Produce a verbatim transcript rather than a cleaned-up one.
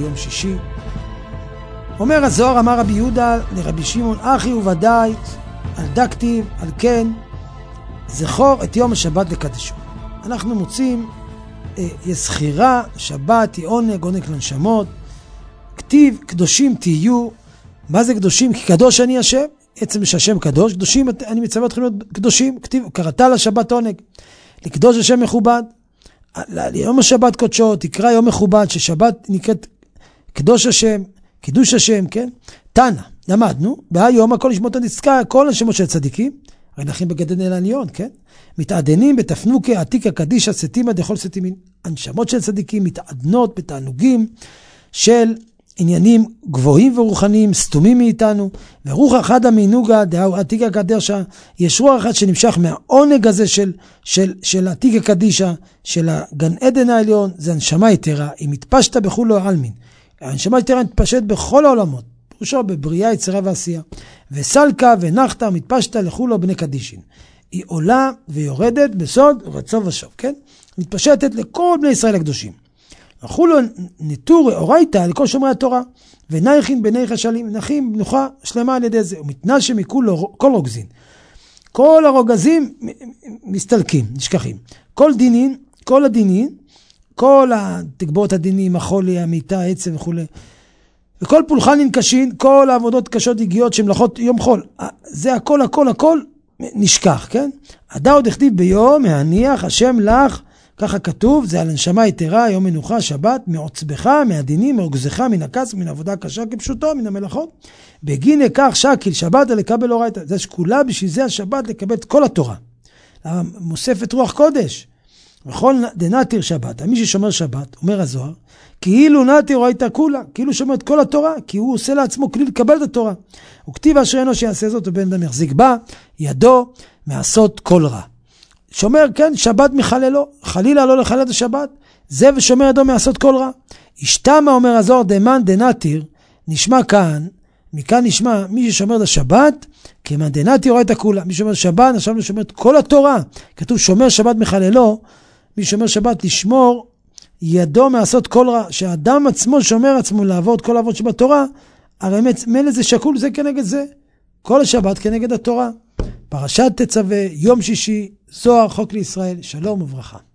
ביום שישי. אומר הזוהר, אמר רבי יהודה לרבי שמעון, אחי וודאי, על דקטיב, על כן, זכור את יום השבת לקדשו. אנחנו מוצאים, אה, יש זכירה, שבת היא עונג, עונג לנשמות, כתיב, קדושים תהיו. מה זה קדושים? כי קדוש אני השם, עצם שהשם קדוש, קדושים, אני מצווה אתכם להיות קדושים, כתיב, קראת לשבת עונג, לקדוש השם מכובד, יום השבת קודשו, תקרא יום מכובד, ששבת נקראת קדוש השם, קידוש השם, כן? תנא, למדנו, בהיום הכל נשמות הנצקה, כל השמות של צדיקים, הרי נחים בגדן אלניון, כן? מתעדנים בתפנוקי עתיקה קדישה סתימה דכל סתימין, הנשמות של צדיקים מתעדנות בתענוגים של עניינים גבוהים ורוחניים, סתומים מאיתנו, ורוח אחד המינוגה דאו עתיקה קדישה, יש רוח אחד שנמשך מהעונג הזה של, של, של עתיקה קדישה, של הגן עדן העליון, זה הנשמה יתרה, היא מתפשטה בכולו העלמין. הנשמה יתרה מתפשט בכל העולמות, פירושו בבריאה, יצירה ועשייה. וסלקה ונחתה מתפשטה לכולו בני קדישין. היא עולה ויורדת בסוד רצו ושוב, כן? מתפשטת לכל בני ישראל הקדושים. לכולו נטור אורייתא לכל שומרי התורה, ונייכין בני חשלים, נחים מנוחה שלמה על ידי זה, ומתנשא מכולו כל רוגזין. כל הרוגזים מסתלקים, נשכחים. כל דינין, כל הדינין, כל התגבורת הדינים, החולי, המיטה, העצם וכו'. וכל פולחנים קשים, כל העבודות קשות הגיעות שמלאכות יום חול. זה הכל, הכל, הכל נשכח, כן? עדה עוד הכתיב ביום, להניח השם לך, ככה כתוב, זה על הנשמה יתרה, יום מנוחה, שבת, מעוצבך, מהדינים, מעוגזך, מן הכס, מן עבודה קשה כפשוטו, מן המלאכות. בגין כך שקיל שבת לקבל אורייתא. זה שקולה בשביל זה השבת לקבל את כל התורה. מוספת רוח קודש. וכל דנתיר שבת, מי ששומר שבת, אומר הזוהר, כאילו נתיר אורייתא כולה, כאילו שומר את כל התורה, כי הוא עושה לעצמו כלי לקבל את התורה. וכתיב אשר אינו שיעשה זאת, ובן אדם יחזיק בה, ידו מעשות כל רע. שומר, כן, שבת מחללו, חלילה לא לחלל את השבת, זה ושומר ידו מעשות כל רע. השתמה, אומר הזוהר, דמן דנתיר, נשמע כאן, מכאן נשמע, מי ששומר את השבת, כמן דנתיר אורייתא כולה, מי ששומר שבת, עכשיו שומר את כל התורה, כתוב שומר שבת מחללו, מי שומר שבת לשמור ידו מעשות כל רע, שהאדם עצמו שומר עצמו לעבוד כל העבוד שבתורה, הרי מילא זה שקול זה כנגד זה, כל השבת כנגד התורה. פרשת תצווה, יום שישי, זוהר, חוק לישראל, שלום וברכה.